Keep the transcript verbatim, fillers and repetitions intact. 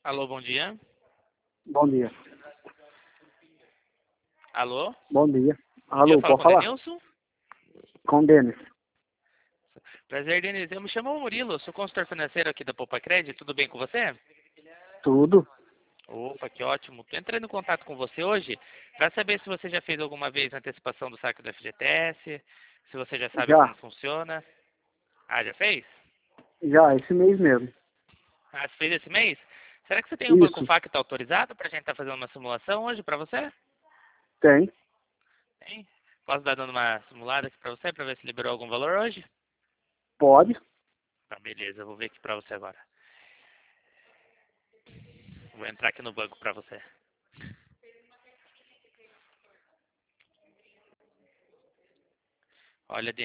Alô, bom dia. Bom dia. Alô? Bom dia. Bom dia, Alô, fala pode com o falar? Denilson. Com o Denis. Prazer, Denilson. Eu me chamo Murilo, sou consultor financeiro aqui da Poupa Credit. Tudo bem com você? Tudo? Opa, que ótimo. Tô entrando em contato com você hoje para saber se você já fez alguma vez a antecipação do saque do F G T S, se você já sabe como Já. funciona. Ah, já fez? Já, esse mês mesmo. Ah, você fez esse mês? Será que você tem um banco Isso. FAQ autorizado para a gente estar fazendo uma simulação hoje para você? Tem. Tem? Posso dar dando uma simulada aqui para você para ver se liberou algum valor hoje? Pode. Tá, beleza. Eu vou ver aqui para você agora. Vou entrar aqui no banco para você. Olha,